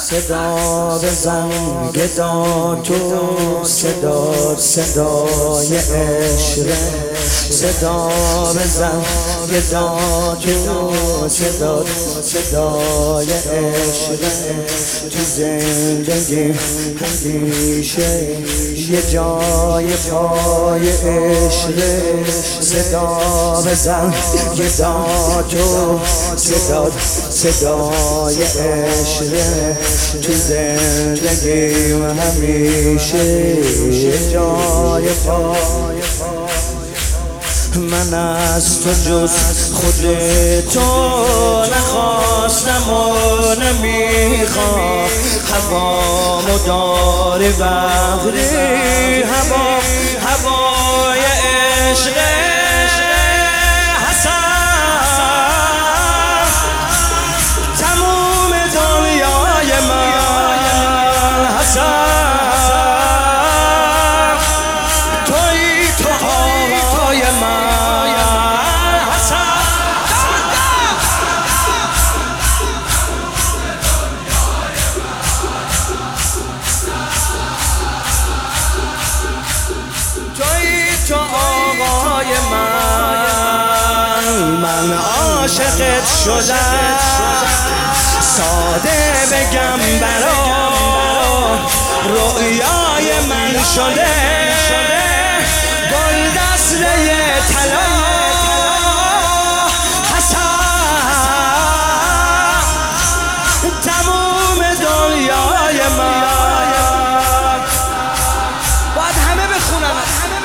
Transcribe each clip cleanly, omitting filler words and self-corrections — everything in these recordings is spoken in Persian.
صدا بزن گدا تو، صدای عشق. صدا بزن گدا تو، صدای عشق. تو زندگی همیشه یه جای پای عشق. صدا بزن گدا تو، صدای عشق. تو زندگی همیشه یه جای پای. من از تو جز خود تو نخواستم و نمیخوام. هوامو داری وقتی هوای عشق. حسن تموم دنیای من، حسن توی تو آقای من، حسن توی تو آقای من عاشقت شدم. ساده بگم برات رؤیای من شده. گل دسته طلا حسن تموم دنیای من. باید همه بخونن.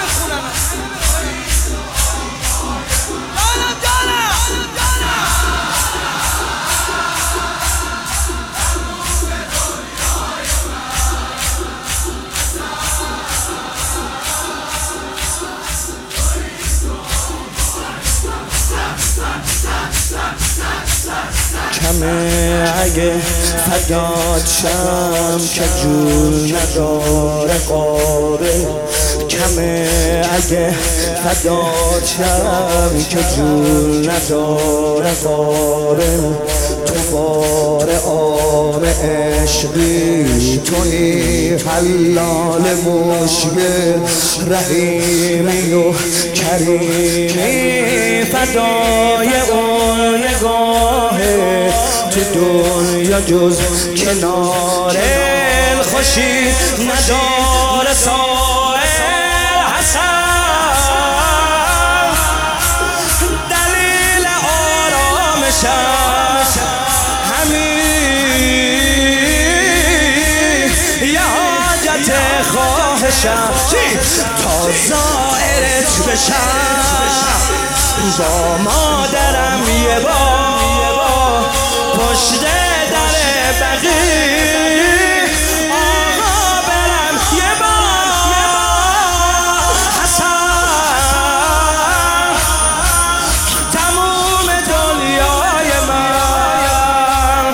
کمه اگه فدات شم که جون نداره قاره. کمه اگه فدات شم که جون نداره قاره. تو بار آب عشقی توی حلال مشکل. رحیمی و کریمی فدای اون نگاهه. تو دنیا جز کنار خوشی نداره سائل. حسن دلیل آرامشم همین یه حاجت خواهشم تا زائرت بشم. با مادرم یه بار پشت در بقی آقا برم یه بار. حسن تموم دنیای من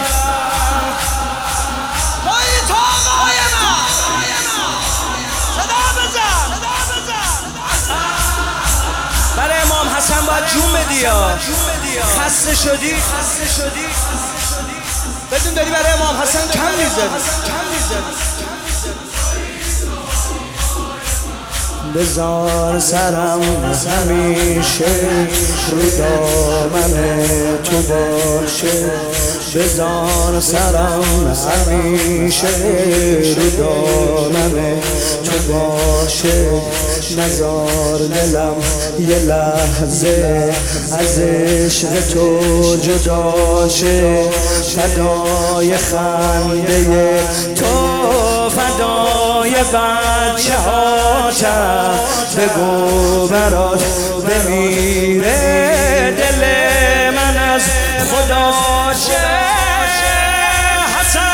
توی تو آقای من. صدا بزن. برای امام حسن باید جون بدی. خسته شدی بدون داری برای امام حسن کم میذاری. بذار سرم همیشه رو دامن تو باشه. بذار سرم همیشه رو دامن تو باشه. نذار دلم یه لحظه از عشق تو جدا شه. فدای خنده تو، فدای بچه هاتم. بگو برات بمیره دل من از خدا شه. حسن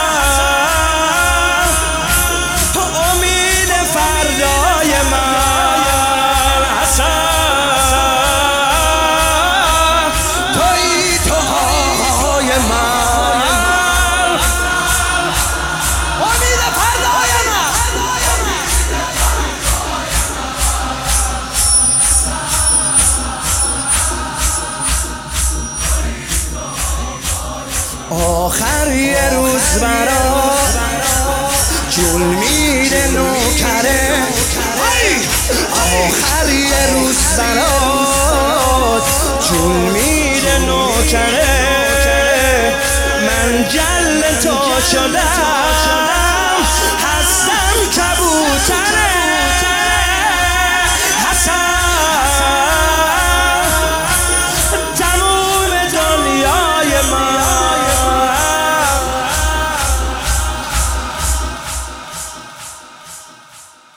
امید فردای من، حسن توی تو آقای من. امید فردای من. آخر یه روز برات جون میده نوکره، آخر یه روز برات جون میده نوکره. من جل تو شدم